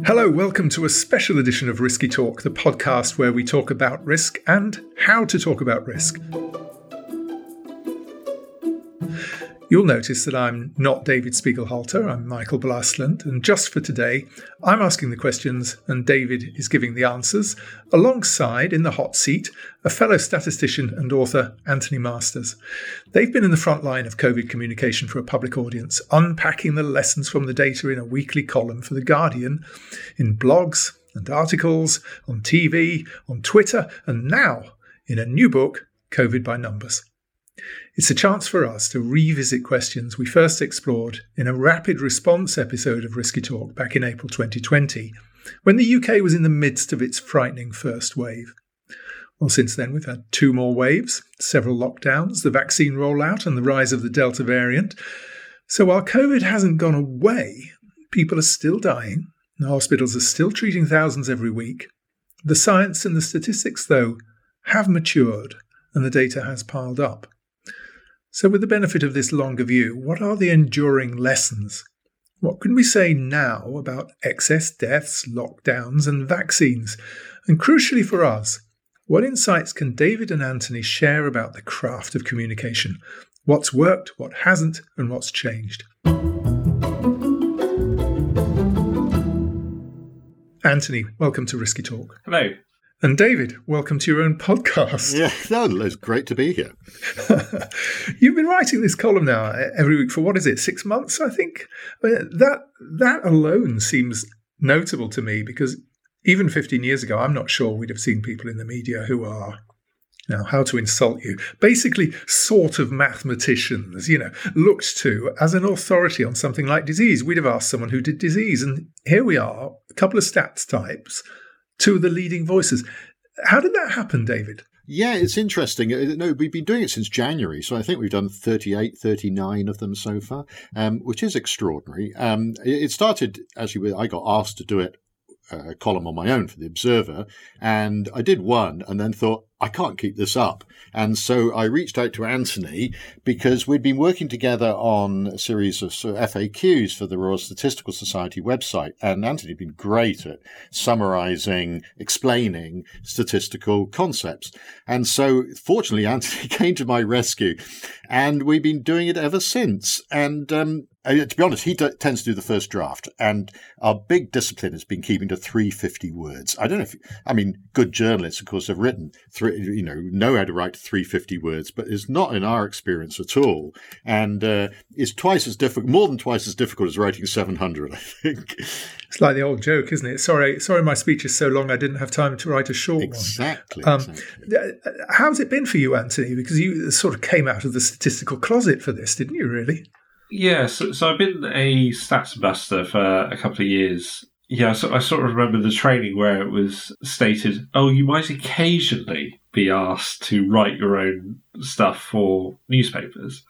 Hello, welcome to a special edition of Risky Talk, the podcast where we talk about risk and how to talk about risk. You'll notice that I'm not David Spiegelhalter, I'm Michael Blastland, and just for today, I'm asking the questions and David is giving the answers, alongside, in the hot seat, a fellow statistician and author, Anthony Masters. They've been in the front line of COVID communication for a public audience, unpacking the lessons from the data in a weekly column for The Guardian, in blogs and articles, on TV, on Twitter, and now in a new book, COVID by Numbers. It's a chance for us to revisit questions we first explored in a rapid response episode of Risky Talk back in April 2020, when the UK was in the midst of its frightening first wave. Well, since then, we've had two more waves, several lockdowns, the vaccine rollout, and the rise of the Delta variant. So while COVID hasn't gone away, people are still dying, and hospitals are still treating thousands every week. The science and the statistics, though, have matured, and the data has piled up. So with the benefit of this longer view, what are the enduring lessons? What can we say now about excess deaths, lockdowns and vaccines? And crucially for us, what insights can David and Anthony share about the craft of communication? What's worked, what hasn't, and what's changed? Anthony, welcome to Risky Talk. Hello. And David, welcome to your own podcast. Yeah, no, it's great to be here. You've been writing this column now every week for, 6 months, I think? I mean, that alone seems notable to me, because even 15 years ago, I'm not sure we'd have seen people in the media who are, how to insult you, basically sort of mathematicians, looked to as an authority on something like disease. We'd have asked someone who did disease, and here we are, a couple of stats types, two of the leading voices. How did that happen, David? Yeah, it's interesting. No, we've been doing it since January, so I think we've done 38, 39 of them so far, which is extraordinary. It started, actually, I got asked to do it, a column on my own for The Observer, and I did one and then thought, I can't keep this up. And so I reached out to Anthony because we'd been working together on a series of FAQs for the Royal Statistical Society website. And Anthony had been great at summarizing, explaining statistical concepts. And so fortunately, Anthony came to my rescue and we've been doing it ever since. And to be honest, he tends to do the first draft. And our big discipline has been keeping to 350 words. I don't know good journalists, of course, have written know how to write 350 words, but it's not in our experience at all. And it's more than twice as difficult as writing 700, I think. It's like the old joke, isn't it? Sorry, my speech is so long I didn't have time to write a short exactly, one. Exactly. How's it been for you, Anthony? Because you sort of came out of the statistical closet for this, didn't you, really? Yeah, so I've been a stats ambassador for a couple of years. Yeah, so I sort of remember the training where it was stated, you might occasionally be asked to write your own stuff for newspapers.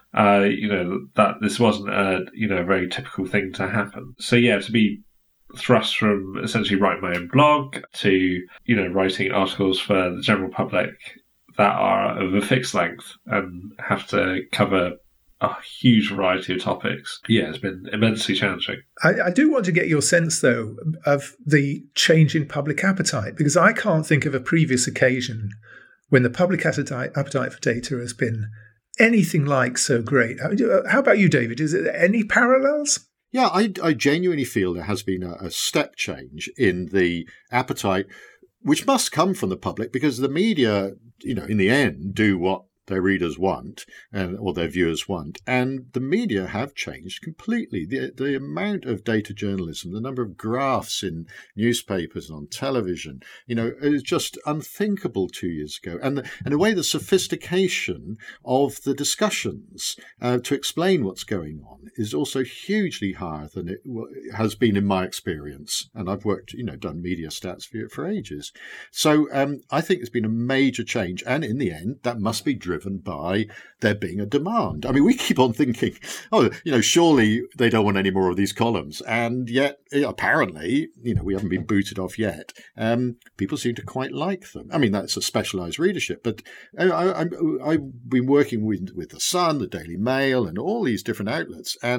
That this wasn't a very typical thing to happen. So yeah, to be thrust from essentially writing my own blog to, writing articles for the general public that are of a fixed length and have to cover a huge variety of topics. Yeah, it's been immensely challenging. I do want to get your sense, though, of the change in public appetite, because I can't think of a previous occasion when the public appetite for data has been anything like so great. How about you, David? Is there any parallels? Yeah, I genuinely feel there has been a step change in the appetite, which must come from the public, because the media, in the end, do what their readers want or their viewers want. And the media have changed completely. The amount of data journalism, the number of graphs in newspapers and on television, is just unthinkable 2 years ago. And in a way, the sophistication of the discussions to explain what's going on is also hugely higher than it has been in my experience. And I've worked, done media stats for ages. So I think it's been a major change. And in the end, that must be driven by there being a demand. I mean, we keep on thinking, surely they don't want any more of these columns. And yet, apparently, we haven't been booted off yet. People seem to quite like them. I mean, that's a specialised readership. But I've been working with The Sun, the Daily Mail, and all these different outlets. And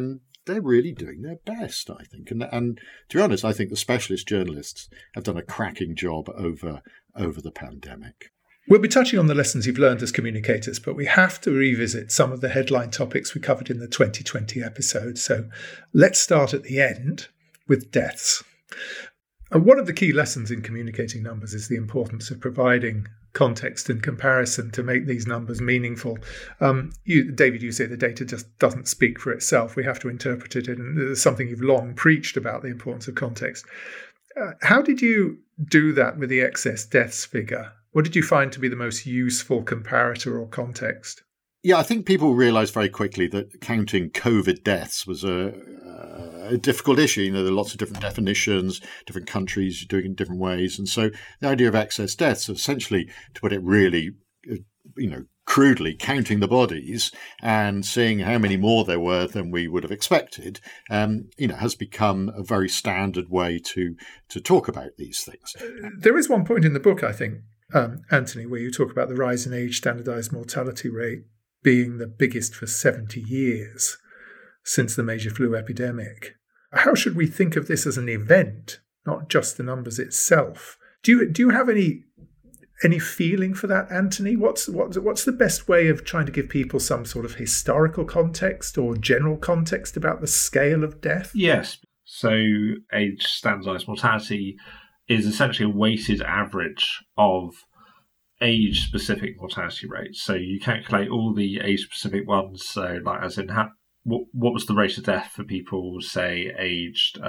they're really doing their best, I think. And to be honest, I think the specialist journalists have done a cracking job over the pandemic. We'll be touching on the lessons you've learned as communicators, but we have to revisit some of the headline topics we covered in the 2020 episode. So let's start at the end with deaths. And one of the key lessons in communicating numbers is the importance of providing context and comparison to make these numbers meaningful. David, you say the data just doesn't speak for itself. We have to interpret it, and it's something you've long preached about, the importance of context. How did you do that with the excess deaths figure? What did you find to be the most useful comparator or context? Yeah, I think people realised very quickly that counting COVID deaths was a difficult issue. There are lots of different definitions, different countries doing it in different ways. And so the idea of excess deaths, essentially, to put it really, crudely, counting the bodies and seeing how many more there were than we would have expected, has become a very standard way to talk about these things. There is one point in the book, I think, Anthony, where you talk about the rise in age standardised mortality rate being the biggest for 70 years since the major flu epidemic. How should we think of this as an event, not just the numbers itself? Do you have any feeling for that, Anthony? What's the best way of trying to give people some sort of historical context or general context about the scale of death? Yes. So age standardised mortality is essentially a weighted average of age-specific mortality rates. So you calculate all the age-specific ones, so like as in what was the rate of death for people, say, aged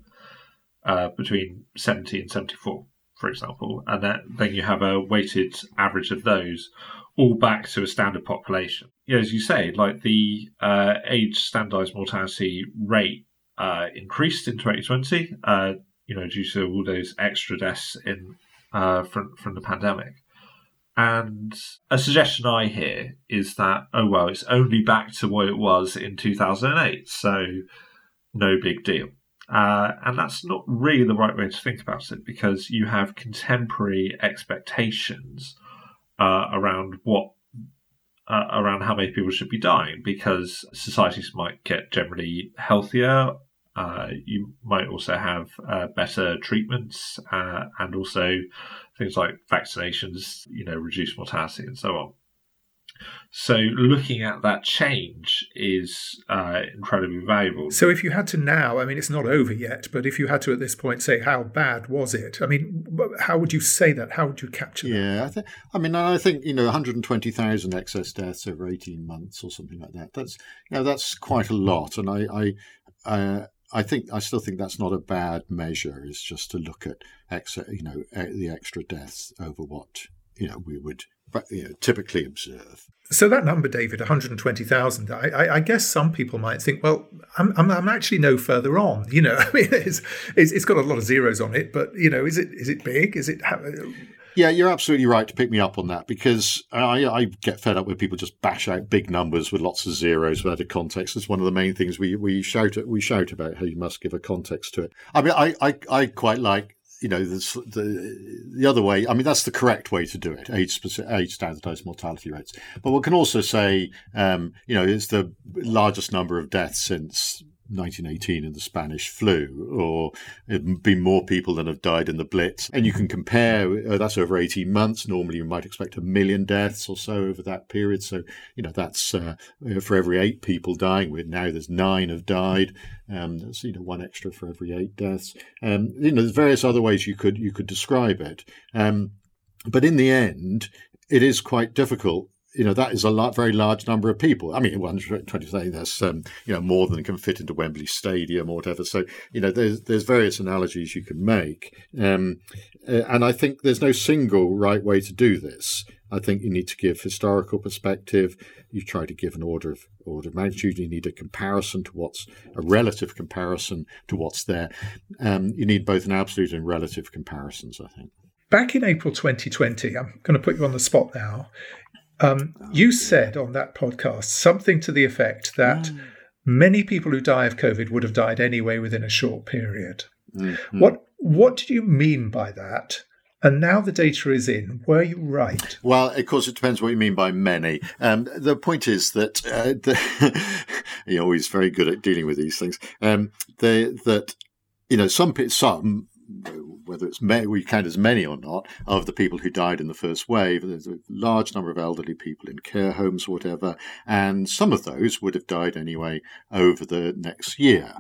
between 70 and 74, for example, and then you have a weighted average of those all back to a standard population. As you say, like the age standardised mortality rate increased in 2020, due to all those extra deaths from the pandemic. And a suggestion I hear is that, it's only back to what it was in 2008, so no big deal. And that's not really the right way to think about it, because you have contemporary expectations around how many people should be dying, because societies might get generally healthier. You might also have better treatments and also things like vaccinations, reduce mortality and so on. So looking at that change is incredibly valuable. So if you had to now, it's not over yet, but if you had to at this point say how bad was it? How would you say that? How would you capture that? Yeah, I think 120,000 excess deaths over 18 months or something like that. That's quite a lot, and I still think that's not a bad measure. Is just to look at the extra deaths over what we would typically observe. So that number, David, 120,000. I guess some people might think, well, I'm actually no further on. It's got a lot of zeros on it, but is it big? Is it? Yeah, you're absolutely right to pick me up on that, because I get fed up when people just bash out big numbers with lots of zeros without a context. It's one of the main things we shout about, how you must give a context to it. I quite like the other way. That's the correct way to do it. Age standardized mortality rates. But one can also say it's the largest number of deaths since 1918 in the Spanish flu, or it'd be more people than have died in the Blitz. And you can compare, that's over 18 months. Normally you might expect 1 million deaths or so over that period. So, that's for every 8 people dying. Now there's 9 have died. There's, 1 extra for every 8 deaths. There's various other ways you could describe it. But in the end, it is quite difficult. That is a very large number of people. 120, that's, more than can fit into Wembley Stadium or whatever. So, there's various analogies you can make. And I think there's no single right way to do this. I think you need to give historical perspective. You try to give an order of magnitude. You need a relative comparison to what's there. You need both an absolute and relative comparisons, I think. Back in April 2020, I'm going to put you on the spot now. You said on that podcast something to the effect that many people who die of COVID would have died anyway within a short period. Mm-hmm. What did you mean by that? And now the data is in. Were you right? Well, of course, it depends what you mean by many. The point is that you're always very good at dealing with these things. Some, whether it's we count as many or not, of the people who died in the first wave, there's a large number of elderly people in care homes, whatever, and some of those would have died anyway over the next year.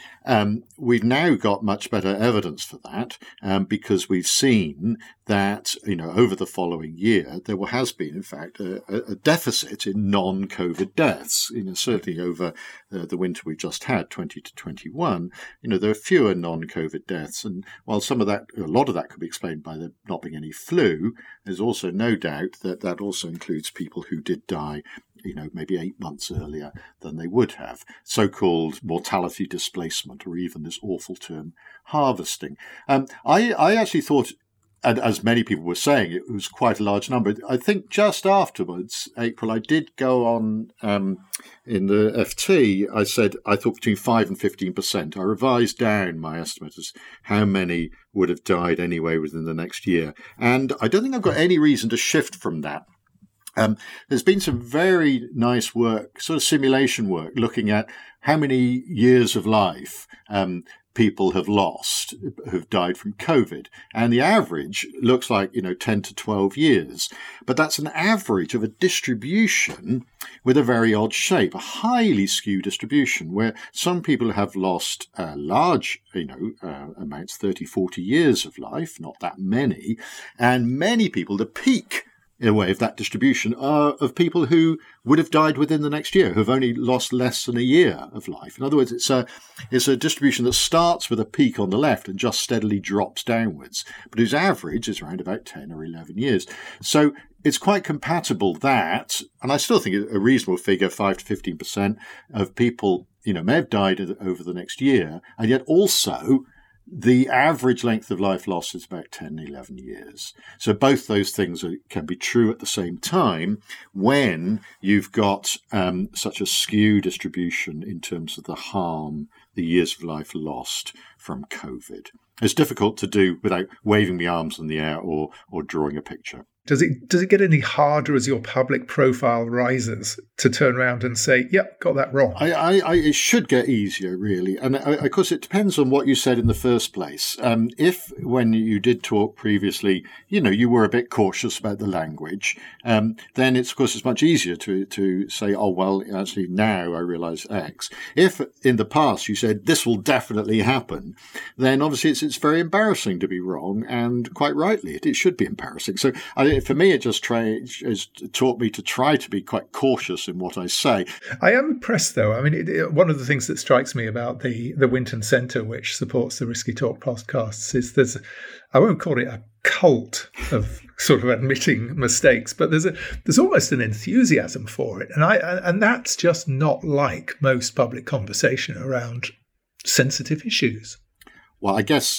We've now got much better evidence for that because we've seen that, over the following year, there has been, in fact, a deficit in non-COVID deaths. Certainly over the winter we just had, 20 to 21, there are fewer non-COVID deaths. And while a lot of that could be explained by there not being any flu, there's also no doubt that that also includes people who did die maybe 8 months earlier than they would have, so-called mortality displacement, or even this awful term, harvesting. I actually thought, and as many people were saying, it was quite a large number. I think just afterwards, April, I did go on in the FT, I said I thought between 5 and 15%. I revised down my estimate as how many would have died anyway within the next year. And I don't think I've got any reason to shift from that. There's been some very nice work, sort of simulation work, looking at how many years of life people have lost who've died from COVID. And the average looks like, 10 to 12 years. But that's an average of a distribution with a very odd shape, a highly skewed distribution, where some people have lost large, amounts, 30, 40 years of life, not that many. And many people, the peak in a way of that distribution are of people who would have died within the next year, who have only lost less than a year of life. In other words, it's a distribution that starts with a peak on the left and just steadily drops downwards, but whose average is around about 10 or 11 years. So it's quite compatible that, and I still think a reasonable figure, 5 to 15% of people, may have died over the next year, and yet also the average length of life lost is about 10, 11 years. So both those things can be true at the same time when you've got such a skew distribution in terms of the harm, the years of life lost from COVID. It's difficult to do without waving the arms in the air or drawing a picture. Does it get any harder as your public profile rises to turn around and say, yep, got that wrong? It should get easier, really. And of course, it depends on what you said in the first place. If, when you did talk previously, you were a bit cautious about the language, then it's, of course, it's much easier to say, oh, well, actually, now I realise X. If in the past you said, this will definitely happen, then obviously it's very embarrassing to be wrong, and quite rightly, it should be embarrassing. So for me, it just has taught me to try to be quite cautious in what I say. I am impressed, though. I mean, one of the things that strikes me about the Winton Centre, which supports the Risky Talk podcasts, is I won't call it a cult of sort of admitting mistakes, but there's almost an enthusiasm for it, and that's just not like most public conversation around sensitive issues. Well, I guess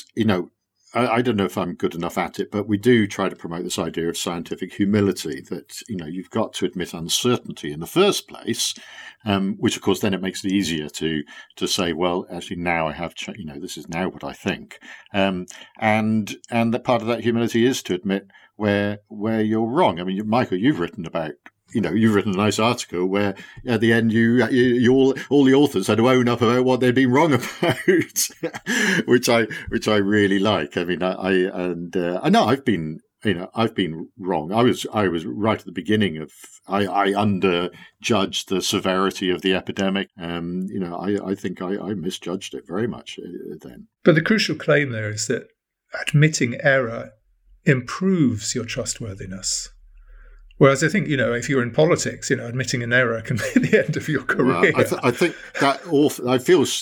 I don't know if I'm good enough at it, but we do try to promote this idea of scientific humility, that, you've got to admit uncertainty in the first place, which, of course, then it makes it easier to say, well, actually, now I have, this is now what I think. And that part of that humility is to admit where you're wrong. I mean, Michael, you've written about, you've written a nice article where at the end you all the authors had to own up about what they'd been wrong about, which I really like. I mean, I know I've been wrong. I was right at the beginning of I underjudged the severity of the epidemic. I think I misjudged it very much then. But the crucial claim there is that admitting error improves your trustworthiness. Whereas I think, if you're in politics, admitting an error can be the end of your career. Well, I think that I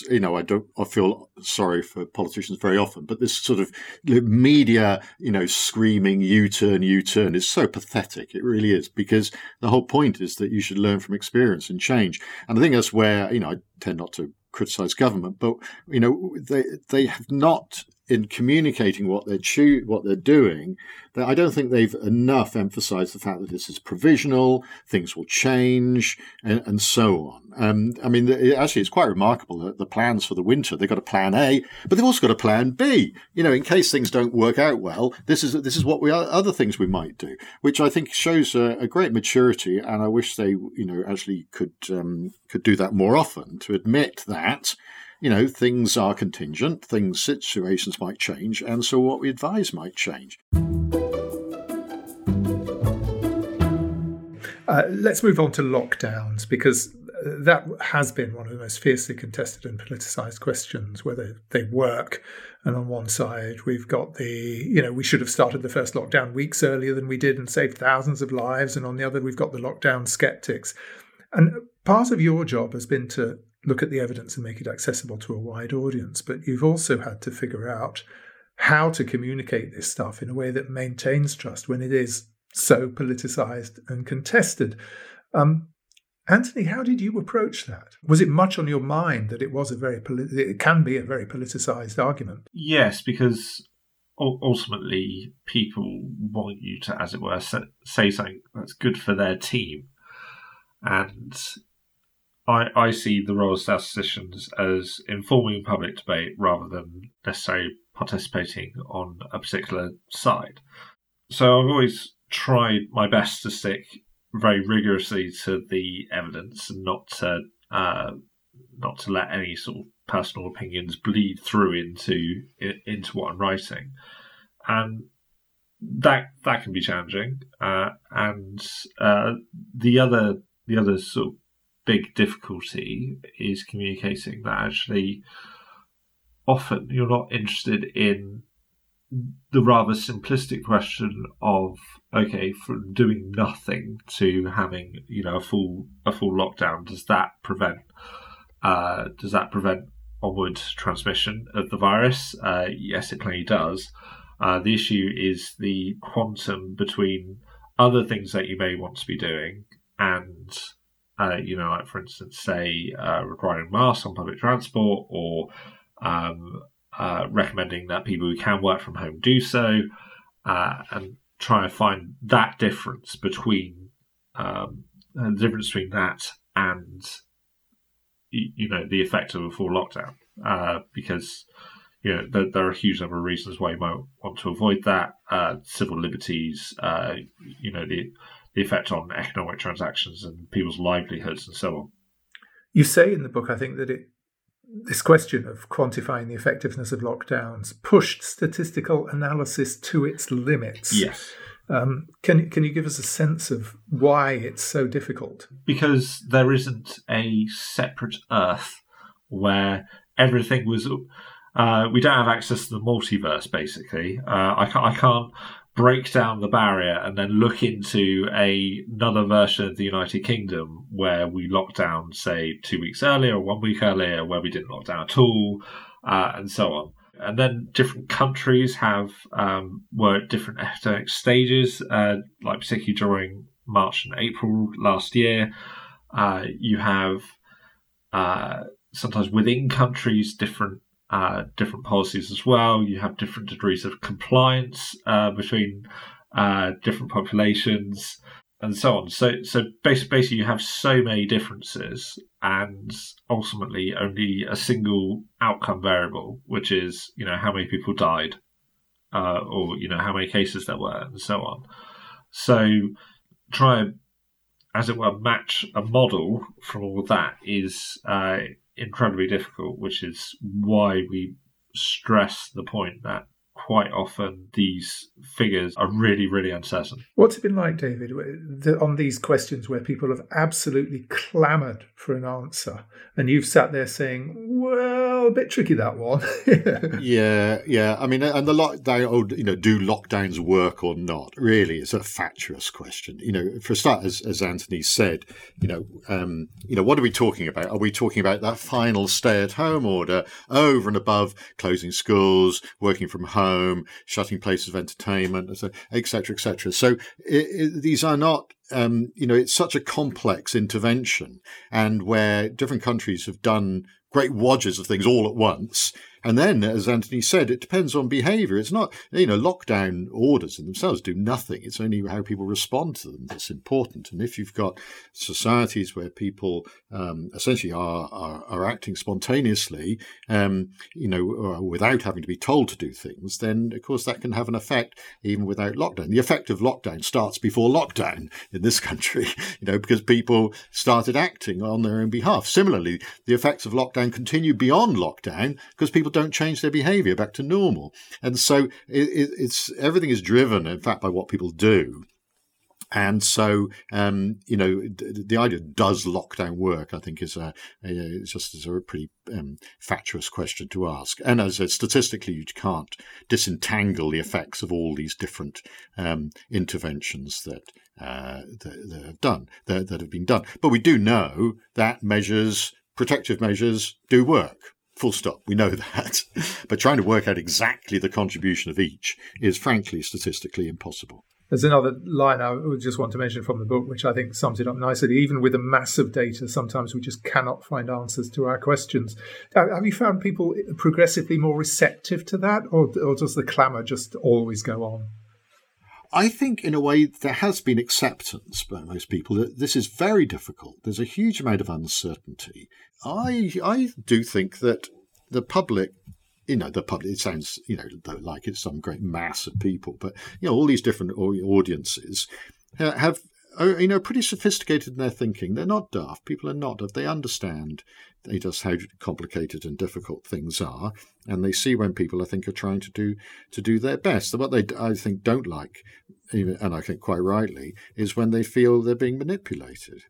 feel sorry for politicians very often, but this sort of media, screaming U-turn is so pathetic. It really is, because the whole point is that you should learn from experience and change. And I think that's where, I tend not to criticize government, but, they have not in communicating what they're doing, that I don't think they've enough emphasised the fact that this is provisional, things will change, and so on. I mean, actually, it's quite remarkable that the plans for the winter, they've got a plan A, but they've also got a plan B. In case things don't work out well, this is what other things we might do, which I think shows a great maturity, and I wish they, actually could do that more often, to admit that, things are contingent, situations might change, and so what we advise might change. Let's move on to lockdowns, because that has been one of the most fiercely contested and politicised questions, whether they work. And on one side, we've got we should have started the first lockdown weeks earlier than we did and saved thousands of lives. And on the other, we've got the lockdown skeptics. And part of your job has been to look at the evidence and make it accessible to a wide audience. But you've also had to figure out how to communicate this stuff in a way that maintains trust when it is so politicised and contested. Anthony, how did you approach that? Was it much on your mind that it can be a very politicised argument? Yes, because ultimately people want you to, as it were, say something that's good for their team. And I see the role of statisticians as informing public debate rather than necessarily participating on a particular side. So I've always tried my best to stick very rigorously to the evidence and not to let any sort of personal opinions bleed through into what I'm writing, and that can be challenging. And the other sort of big difficulty is communicating that actually often you're not interested in the rather simplistic question of, okay, from doing nothing to having a full lockdown, does that prevent onward transmission of the virus? Yes, it plainly does. The issue is the quantum between other things that you may want to be doing and like for instance, say requiring masks on public transport, or recommending that people who can work from home do so, and try to find that difference between the difference between that and the effect of a full lockdown, because there are a huge number of reasons why you might want to avoid that. Civil liberties, the effect on economic transactions and people's livelihoods and so on. You say in the book, I think, that this question of quantifying the effectiveness of lockdowns pushed statistical analysis to its limits. Yes. Can you give us a sense of why it's so difficult? Because there isn't a separate Earth where everything was... we don't have access to the multiverse, basically. I can't break down the barrier and then look into another version of the United Kingdom where we locked down, say, 2 weeks earlier or 1 week earlier, where we didn't lock down at all, and so on. And then different countries were at different epidemic stages, like particularly during March and April last year. You have sometimes within countries different policies as well. You have different degrees of compliance between different populations and so on. So basically you have so many differences and ultimately only a single outcome variable, which is, how many people died or, how many cases there were and so on. So try, as it were, match a model from all of that is incredibly difficult, which is why we stress the point that quite often these figures are really, really uncertain. What's it been like, David, on these questions where people have absolutely clamoured for an answer and you've sat there saying, well, a bit tricky, that one. Yeah. I mean, and the lockdown, do lockdowns work or not? Really, it's a fatuous question. For a start, as Anthony said, what are we talking about? Are we talking about that final stay-at-home order over and above closing schools, working from home, shutting places of entertainment, et cetera, et cetera? So these are not, it's such a complex intervention, and where different countries have done great wadges of things all at once. And then, as Anthony said, it depends on behaviour. It's not, lockdown orders in themselves do nothing. It's only how people respond to them that's important. And if you've got societies where people essentially are acting spontaneously, without having to be told to do things, then of course that can have an effect even without lockdown. The effect of lockdown starts before lockdown in this country, because people started acting on their own behalf. Similarly, the effects of lockdown continue beyond lockdown because people don't change their behaviour back to normal. And so it's everything is driven, in fact, by what people do. And so, the idea, does lockdown work, I think is a pretty fatuous question to ask. And as I said, statistically, you can't disentangle the effects of all these different interventions that have been done. But we do know that protective measures do work. Full stop. We know that. But trying to work out exactly the contribution of each is, frankly, statistically impossible. There's another line I would just want to mention from the book, which I think sums it up nicely. Even with a mass of data, sometimes we just cannot find answers to our questions. Have you found people progressively more receptive to that, or does the clamour just always go on? I think, in a way, there has been acceptance by most people that this is very difficult. There's a huge amount of uncertainty. I do think that the public, it sounds, like it's some great mass of people, but, all these different audiences have, pretty sophisticated in their thinking. They're not daft. People are not daft. They understand just how complicated and difficult things are, and they see when people, I think, are trying to do their best. And what they, I think, don't like, and I think quite rightly, is when they feel they're being manipulated.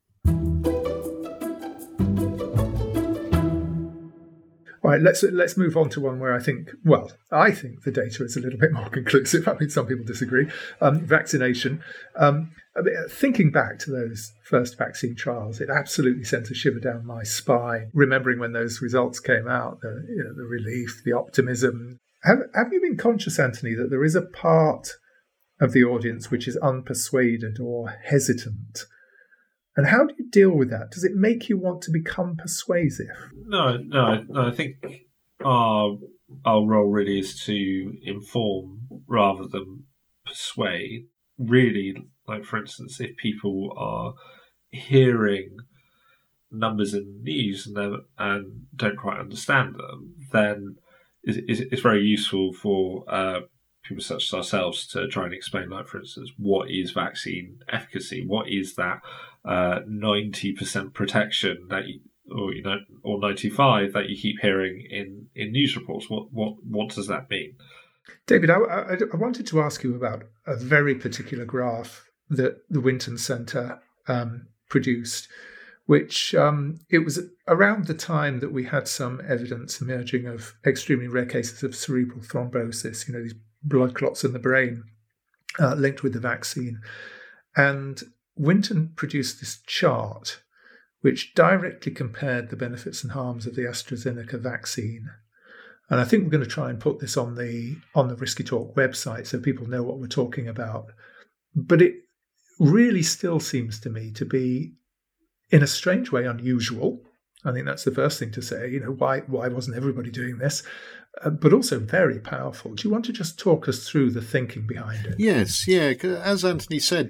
All right, let's move on to one where I think the data is a little bit more conclusive. I mean, some people disagree. Vaccination. Thinking back to those first vaccine trials, it absolutely sent a shiver down my spine. Remembering when those results came out, the relief, the optimism. Have you been conscious, Anthony, that there is a part of the audience which is unpersuaded or hesitant? And how do you deal with that? Does it make you want to become persuasive? No. I think our role really is to inform rather than persuade. Really, like for instance, if people are hearing numbers in the news and don't quite understand them, then it's very useful for people such as ourselves to try and explain, like for instance, what is vaccine efficacy? What is that 90% protection that or 95 that you keep hearing in news reports? What does that mean? David, I wanted to ask you about a very particular graph that the Winton Centre produced, which it was around the time that we had some evidence emerging of extremely rare cases of cerebral thrombosis, these blood clots in the brain linked with the vaccine. And Winton produced this chart which directly compared the benefits and harms of the AstraZeneca vaccine. And I think we're going to try and put this on the Risky Talk website so people know what we're talking about. But it really still seems to me to be, in a strange way, unusual. I think that's the first thing to say. Why wasn't everybody doing this? But also very powerful. Do you want to just talk us through the thinking behind it? Yes, yeah. As Anthony said,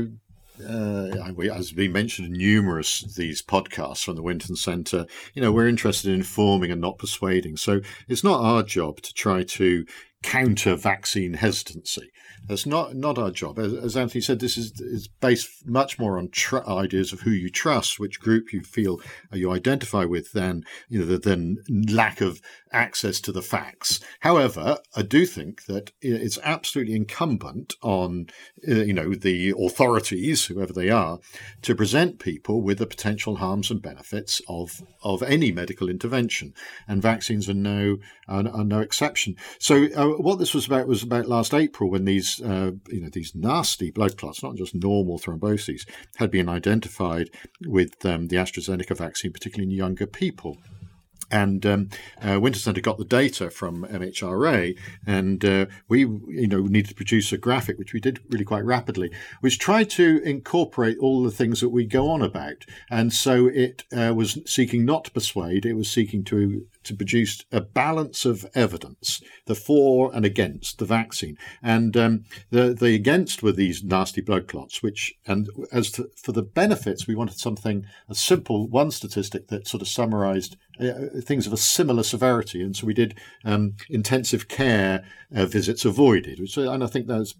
as we mentioned in numerous of these podcasts from the Winton Centre, we're interested in informing and not persuading. So it's not our job to try to counter vaccine hesitancy. That's not our job. As Anthony said, this is based much more on ideas of who you trust, which group you feel you identify with, than lack of access to the facts. However, I do think that it's absolutely incumbent on the authorities, whoever they are, to present people with the potential harms and benefits of any medical intervention, and vaccines are no exception. So what this was about last April, when these nasty blood clots, not just normal thromboses, had been identified with the AstraZeneca vaccine, particularly in younger people. And Winter Centre got the data from MHRA, and we, needed to produce a graphic, which we did really quite rapidly, which tried to incorporate all the things that we go on about. And so it was seeking not to persuade; it was seeking to produce a balance of evidence, the for and against the vaccine. And the against were these nasty blood clots, for the benefits, we wanted a simple one statistic that sort of summarised things of a similar severity. And so we did intensive care visits avoided, and I think there's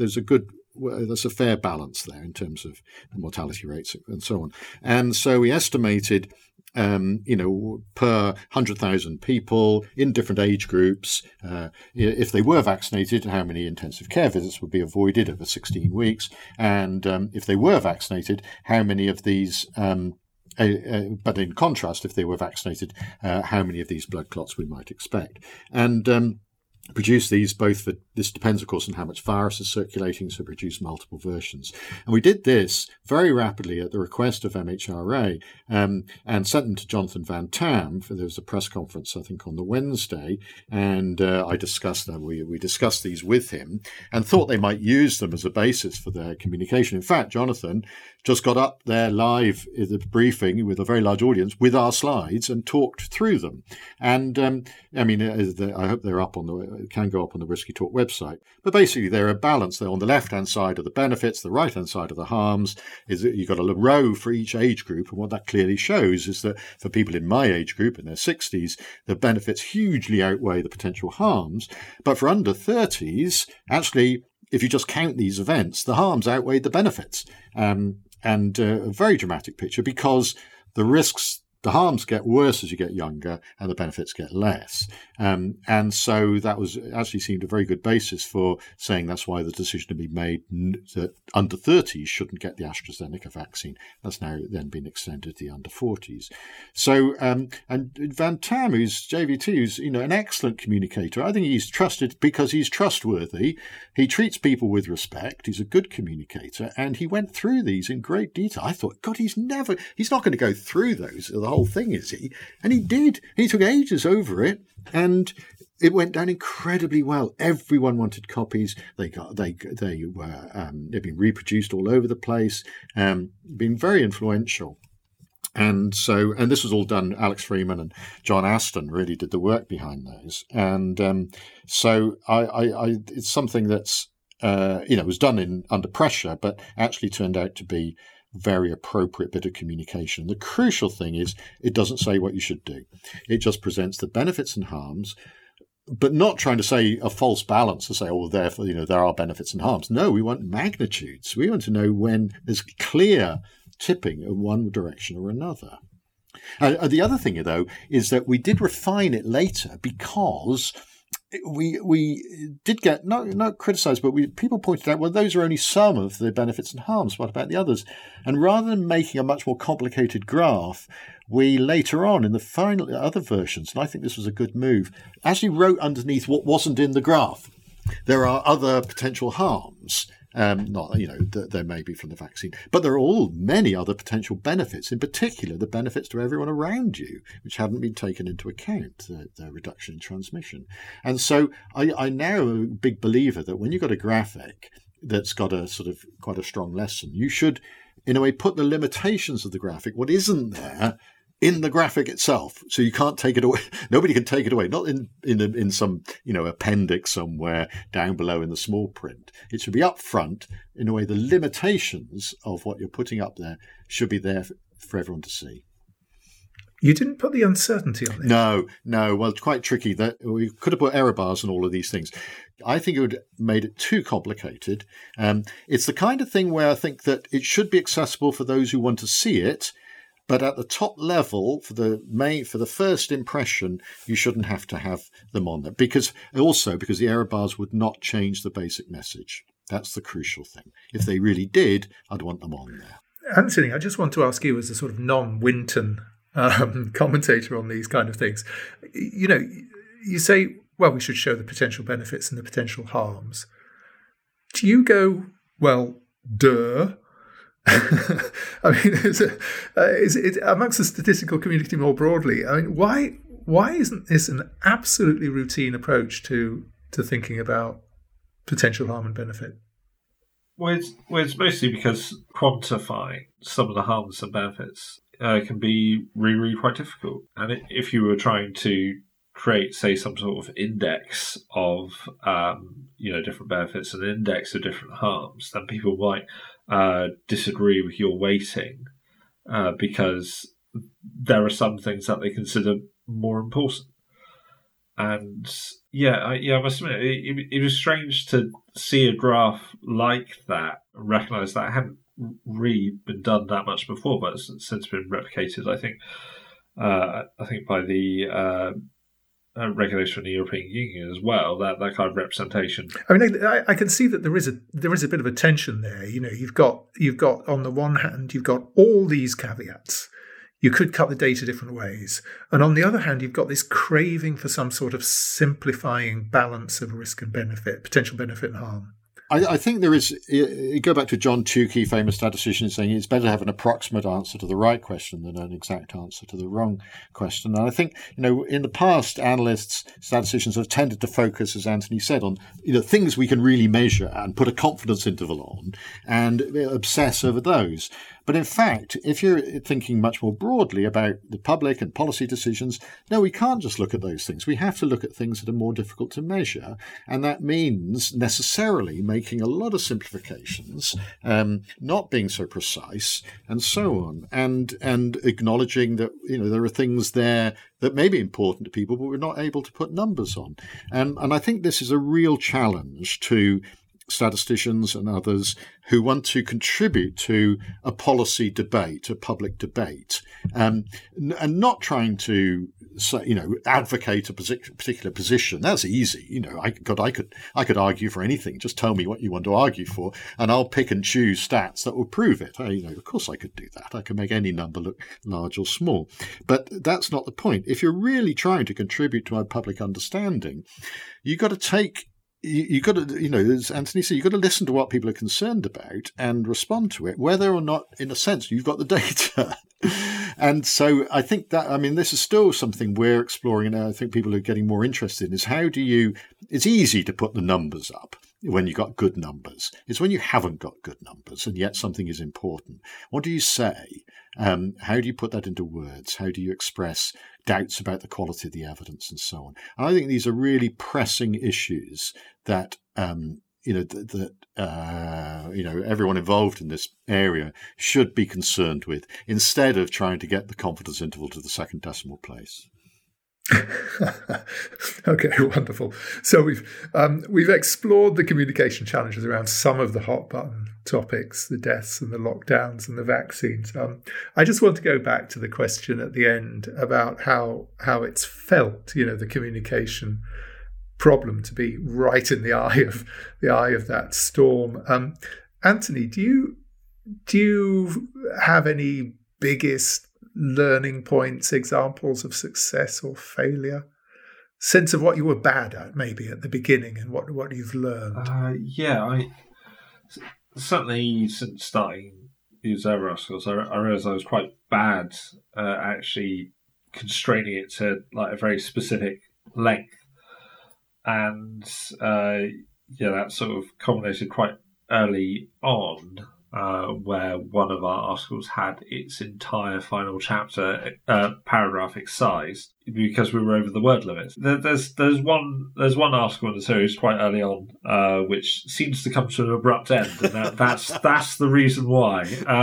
a fair balance there in terms of mortality rates and so on. And so we estimated per 100,000 people in different age groups, if they were vaccinated, how many intensive care visits would be avoided over 16 weeks. And if they were vaccinated, how many of these, but in contrast, if they were vaccinated, how many of these blood clots we might expect. And produce these this depends, of course, on how much virus is circulating, so produce multiple versions. And we did this very rapidly at the request of MHRA and sent them to Jonathan Van Tam. There was a press conference, I think, on the Wednesday, and I discussed them. We discussed these with him and thought they might use them as a basis for their communication. In fact, Jonathan just got up there live in the briefing with a very large audience with our slides and talked through them. And I hope they're up can go up on the Risky Talk website. But basically, they're a balance. They're on the left-hand side of the benefits, the right-hand side of the harms. Is that you've got a row for each age group, and what that clearly shows is that for people in my age group in their 60s, the benefits hugely outweigh the potential harms. But for under 30s, actually, if you just count these events, the harms outweigh the benefits. And a very dramatic picture, because the harms get worse as you get younger and the benefits get less. And so that actually seemed a very good basis for saying that's why the decision to be made that under 30s shouldn't get the AstraZeneca vaccine. That's now then been extended to the under 40s. So, and Van Tam, who's JVT, who's, an excellent communicator. I think he's trusted because he's trustworthy. He treats people with respect. He's a good communicator. And he went through these in great detail. I thought, God, he's not going to go through those, the whole thing, is he? And he did. He took ages over it. And it went down incredibly well. Everyone wanted copies. They've been reproduced all over the place. Been very influential. And this was all done. Alex Freeman and John Aston really did the work behind those. And so it's something that's was done under pressure, but actually turned out to be very appropriate bit of communication. The crucial thing is it doesn't say what you should do. It just presents the benefits and harms, but not trying to say a false balance to say, therefore, there are benefits and harms. No, we want magnitudes. We want to know when there's clear tipping in one direction or another. The other thing, though, is that we did refine it later because we did get not criticised, but people pointed out, well, those are only some of the benefits and harms. What about the others? And rather than making a much more complicated graph, we later on in the final other versions, and I think this was a good move, actually wrote underneath what wasn't in the graph. There are other potential harms. That there may be from the vaccine, but there are many other potential benefits, in particular the benefits to everyone around you, which hadn't been taken into account, the reduction in transmission. And so I now am a big believer that when you've got a graphic that's got a sort of quite a strong lesson, you should, in a way, put the limitations of the graphic, what isn't there, in the graphic itself, so you can't take it away. Nobody can take it away. Not in some appendix somewhere down below in the small print. It should be up front. In a way, the limitations of what you're putting up there should be there for everyone to see. You didn't put the uncertainty on it. No. Well, it's quite tricky. That we could have put error bars and all of these things. I think it would have made it too complicated. It's the kind of thing where I think that it should be accessible for those who want to see it. But at the top level, for the first impression, you shouldn't have to have them on there. Because the error bars would not change the basic message. That's the crucial thing. If they really did, I'd want them on there. Anthony, I just want to ask you, as a sort of non-Winton commentator on these kind of things, you say, well, we should show the potential benefits and the potential harms. Do you go, well, duh? I mean, is it amongst the statistical community more broadly? I mean, why Why isn't this an absolutely routine approach to thinking about potential harm and benefit? Well, it's mostly because quantifying some of the harms and benefits can be really, really quite difficult. And if you were trying to create, say, some sort of index of different benefits and an index of different harms, then people might disagree with your weighting because there are some things that they consider more important. And I must admit, it was strange to see a graph like that, recognise that it hadn't really been done that much before, but it's since been replicated. I think by the regulation in the European Union as well. That kind of representation. I mean, I can see that there is a bit of a tension there. You know, you've got on the one hand, you've got all these caveats. You could cut the data different ways. And on the other hand, you've got this craving for some sort of simplifying balance of risk and benefit, potential benefit and harm. I think there is, you go back to John Tukey, famous statistician, saying it's better to have an approximate answer to the right question than an exact answer to the wrong question. And I think, in the past, analysts, statisticians have tended to focus, as Anthony said, on, things we can really measure and put a confidence interval on and obsess over those. But in fact, if you're thinking much more broadly about the public and policy decisions, no, we can't just look at those things. We have to look at things that are more difficult to measure. And that means necessarily making a lot of simplifications, not being so precise, and so on. And acknowledging that, there are things there that may be important to people, but we're not able to put numbers on. And I think this is a real challenge to statisticians and others who want to contribute to a policy debate, a public debate, and not trying to advocate a particular position. That's easy. I could argue for anything. Just tell me what you want to argue for, and I'll pick and choose stats that will prove it. Of course I could do that. I can make any number look large or small. But that's not the point. If you're really trying to contribute to our public understanding, you've got to take. You've got to, as Anthony said, you've got to listen to what people are concerned about and respond to it, whether or not, in a sense, you've got the data. And so I think this is still something we're exploring, and I think people are getting more interested in, is it's easy to put the numbers up when you've got good numbers. It's when you haven't got good numbers and yet something is important. What do you say? How do you put that into words? How do you express doubts about the quality of the evidence and so on? And I think these are really pressing issues that everyone involved in this area should be concerned with, instead of trying to get the confidence interval to the second decimal place. Okay, wonderful. So we've explored the communication challenges around some of the hot button topics, the deaths and the lockdowns and the vaccines. I just want to go back to the question at the end about how it's felt, the communication problem to be right in the eye of that storm. Anthony, do you have any biggest learning points, examples of success or failure? Sense of what you were bad at maybe at the beginning and what you've learned? I certainly, since starting these Zero Articles, I realised I was quite bad at actually constraining it to like a very specific length. And that sort of culminated quite early on, where one of our articles had its entire final chapter paragraph excised because we were over the word limit. There's one article in the series quite early on which seems to come to an abrupt end, and that's the reason why.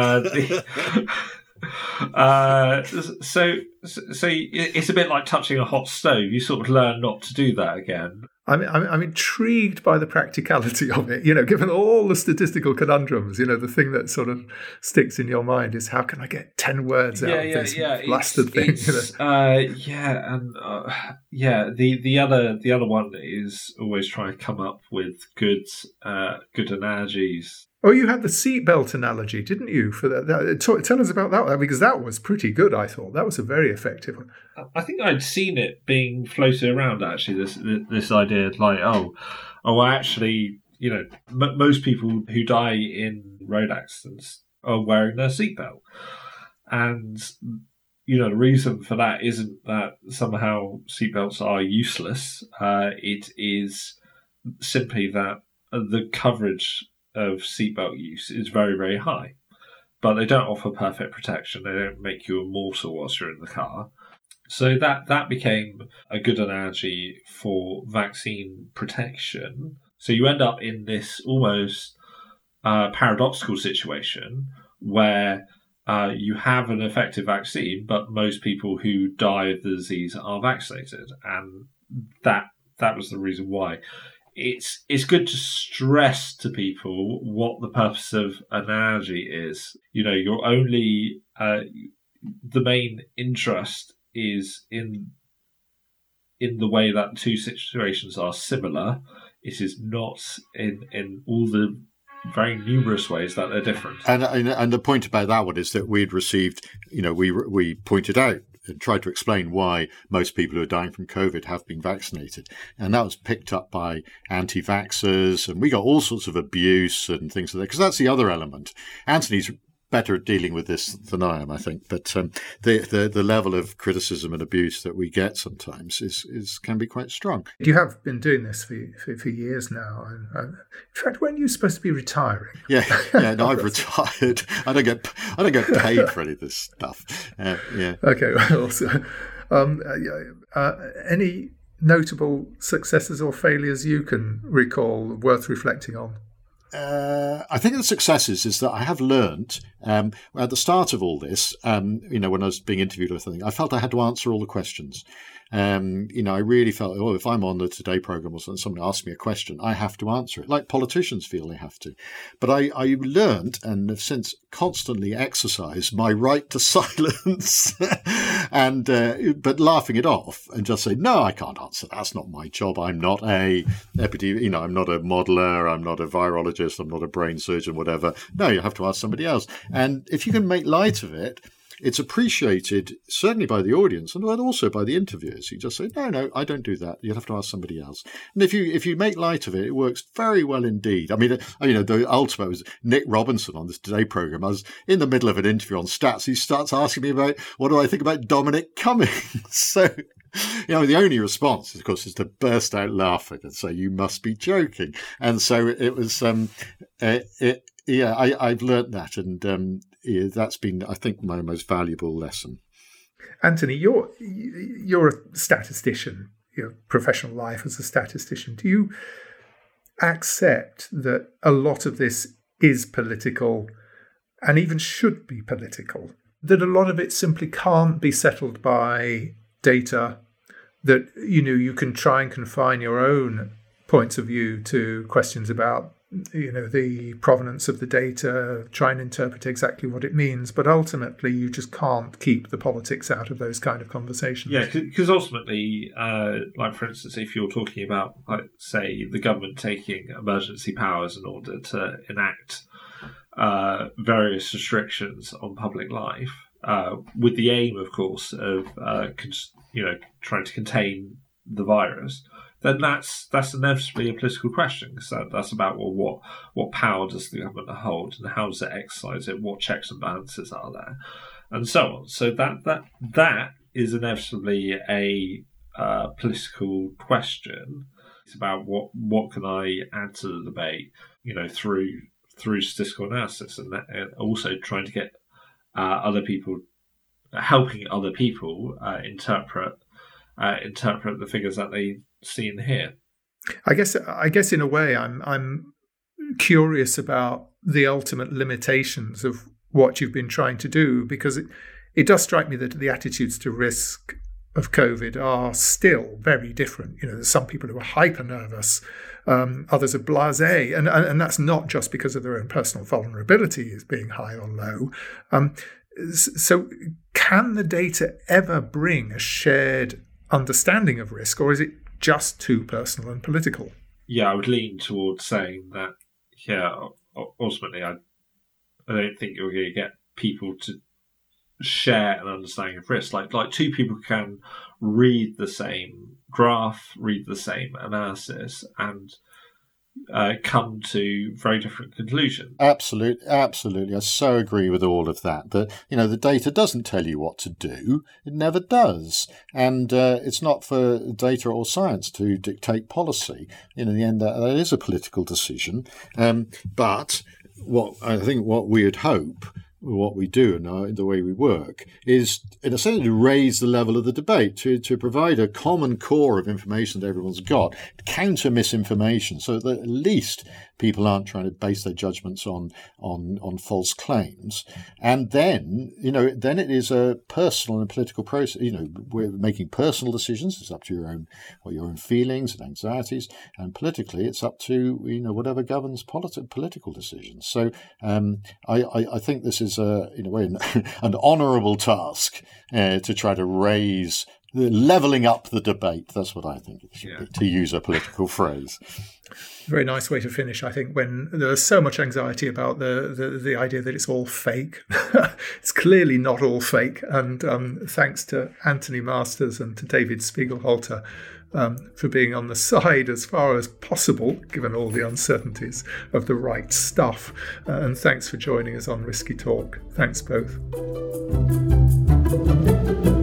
So it's a bit like touching a hot stove. You sort of learn not to do that again. I'm intrigued by the practicality of it. Given all the statistical conundrums, the thing that sort of sticks in your mind is how can I get 10 words out of this blasted thing? The other one is always trying to come up with good analogies. Oh, you had the seatbelt analogy, didn't you? For that, tell us about that, because that was pretty good. I thought that was a very effective one. I think I'd seen it being floated around. Actually, this idea, like, actually, most people who die in road accidents are wearing their seatbelt, and the reason for that isn't that somehow seatbelts are useless. It is simply that the coverage of seatbelt use is very, very high. But they don't offer perfect protection. They don't make you immortal whilst you're in the car. So that became a good analogy for vaccine protection. So you end up in this almost paradoxical situation where you have an effective vaccine, but most people who die of the disease are vaccinated. And that was the reason why. It's good to stress to people what the purpose of an analogy is. You're only the main interest is in the way that the two situations are similar. It is not in all the very numerous ways that they're different. And the point about that one is that we'd received, we pointed out and tried to explain why most people who are dying from COVID have been vaccinated. And that was picked up by anti-vaxxers, and we got all sorts of abuse and things like that, because that's the other element. Anthony's better at dealing with this than I am, I think. But the level of criticism and abuse that we get sometimes can be quite strong. You have been doing this for years now. In fact, when are you supposed to be retiring? Yeah. No, I've retired. I don't get paid for any of this stuff. Yeah. Okay. Well, so, any notable successes or failures you can recall worth reflecting on? I think the successes is that I have learnt at the start of all this, when I was being interviewed or something, I felt I had to answer all the questions. I really felt, if I'm on the Today programme or something, somebody asks me a question, I have to answer it, like politicians feel they have to. But I learnt and have since constantly exercised my right to silence but laughing it off and just say, no, I can't answer. That's not my job. I'm not I'm not a modeler. I'm not a virologist. I'm not a brain surgeon, whatever. No, you have to ask somebody else. And if you can make light of it, it's appreciated certainly by the audience and also by the interviewers. You just say, no, I don't do that. You'll have to ask somebody else. And if you make light of it, it works very well indeed. I mean, the ultimate was Nick Robinson on this Today programme. I was in the middle of an interview on stats. He starts asking me about what do I think about Dominic Cummings. So, the only response, of course, is to burst out laughing and say, you must be joking. And so it was, I've learnt that, and that's been, I think, my most valuable lesson. Anthony, you're a statistician. Your professional life as a statistician. Do you accept that a lot of this is political and even should be political? That a lot of it simply can't be settled by data? That you can try and confine your own points of view to questions about the provenance of the data, try and interpret exactly what it means, but ultimately you just can't keep the politics out of those kind of conversations. Yeah, because ultimately, like for instance, if you're talking about, say, the government taking emergency powers in order to enact various restrictions on public life, with the aim, of course, of trying to contain the virus, then that's inevitably a political question, because that's about what power does the government hold and how does it exercise it, what checks and balances are there, and so on. So that is inevitably a political question. It's about what can I add to the debate, through statistical analysis, and also trying to get helping other people interpret the figures that they see and hear. I guess in a way I'm curious about the ultimate limitations of what you've been trying to do, because it does strike me that the attitudes to risk of COVID are still very different. There's some people who are hyper nervous, others are blasé, and that's not just because of their own personal vulnerability as being high or low. So can the data ever bring a shared understanding of risk, or is it just too personal and political? Yeah, I would lean towards saying that, ultimately, I don't think you're going to get people to share an understanding of risk. Like two people can read the same graph, read the same analysis, and come to very different conclusions. Absolutely. I so agree with all of that. That, the data doesn't tell you what to do. It never does. And it's not for data or science to dictate policy. In the end, that is a political decision. But what we would hope, what we do and the way we work, is in a sense to raise the level of the debate, to provide a common core of information that everyone's got, to counter misinformation, so that at least people aren't trying to base their judgments on false claims. And then, then it is a personal and political process. We're making personal decisions. It's up to your own feelings and anxieties. And politically, it's up to, whatever governs political decisions. So I think this is, in a way, an honourable task to try to raise, levelling up the debate. That's what I think it should be, to use a political phrase. Very nice way to finish, I think, when there's so much anxiety about the idea that it's all fake. It's clearly not all fake. And thanks to Anthony Masters and to David Spiegelhalter for being on the side as far as possible, given all the uncertainties, of the right stuff. And thanks for joining us on Risky Talk. Thanks both.